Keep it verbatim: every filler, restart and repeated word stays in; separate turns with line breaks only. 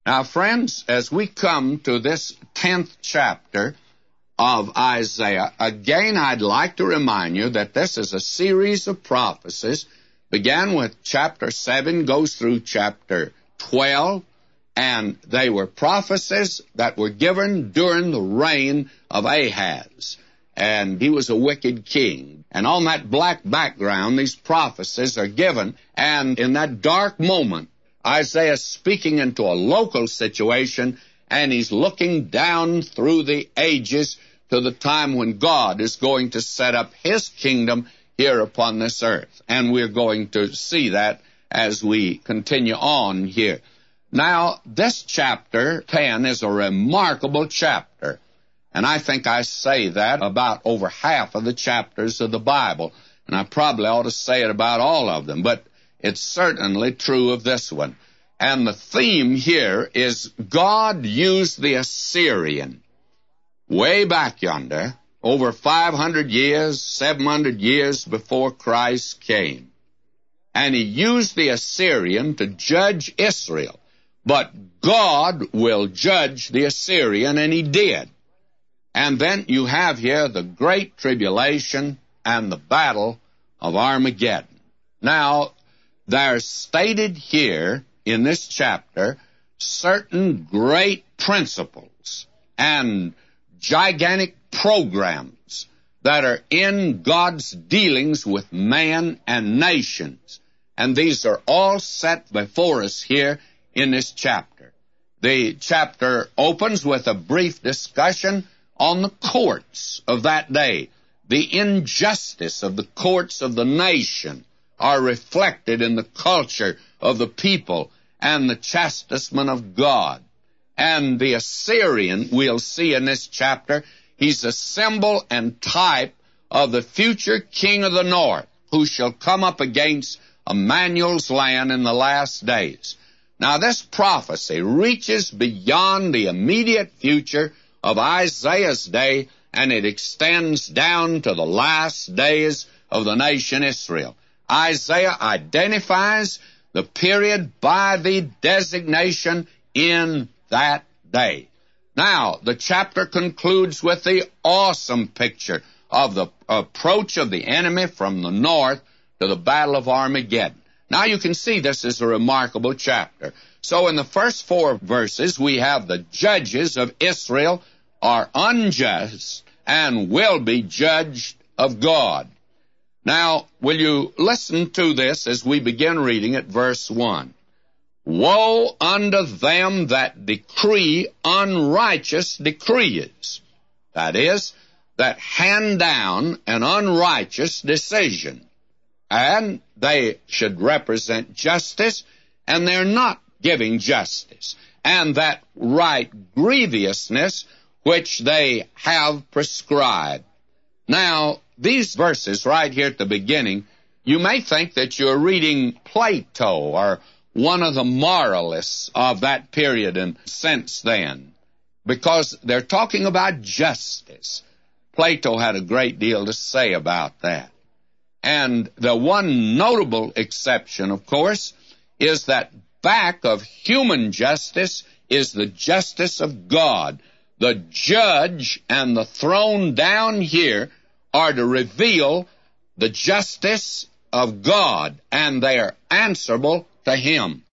Now, friends, as we come to this tenth chapter of Isaiah, again I'd like to remind you that this is a series of prophecies. Began with chapter seven, goes through chapter twelve, and they were prophecies that were given during the reign of Ahaz. And he was a wicked king. And on that black background, these prophecies are given. And in that dark moment, Isaiah is speaking into a local situation, and he's looking down through the ages to the time when God is going to set up his kingdom here upon this earth. And we're going to see that as we continue on here. Now, this chapter ten is a remarkable chapter. And I think I say that about over half of the chapters of the Bible. And I probably ought to say it about all of them. But it's certainly true of this one. And the theme here is God used the Assyrian way back yonder, over five hundred years, seven hundred years before Christ came. And he used the Assyrian to judge Israel. But God will judge the Assyrian, and he did. And then you have here the great tribulation and the battle of Armageddon. Now, there's stated here in this chapter certain great principles and gigantic programs that are in God's dealings with man and nations. And these are all set before us here in this chapter. The chapter opens with a brief discussion on the courts of that day. The injustice of the courts of the nation are reflected in the culture of the people and the chastisement of God. And the Assyrian, we'll see in this chapter, he's a symbol and type of the future king of the north, who shall come up against Emmanuel's land in the last days. Now, this prophecy reaches beyond the immediate future of Isaiah's day, and it extends down to the last days of the nation Israel. Isaiah identifies the period by the designation in that day. Now, the chapter concludes with the awesome picture of the approach of the enemy from the north to the battle of Armageddon. Now, you can see this is a remarkable chapter. So in the first four verses, we have the judges of Israel are unjust and will be judged of God. Now, will you listen to this as we begin reading at verse one? Woe unto them that decree unrighteous decrees. That is, that hand down an unrighteous decision. And they should represent justice, and they're not giving justice. And that right grievousness which they have prescribed. Now, these verses right here at the beginning, you may think that you're reading Plato or one of the moralists of that period and since then, because they're talking about justice. Plato had a great deal to say about that. And the one notable exception, of course, is that back of human justice is the justice of God. The judge and the throne down here are to reveal the justice of God, and they are answerable to him.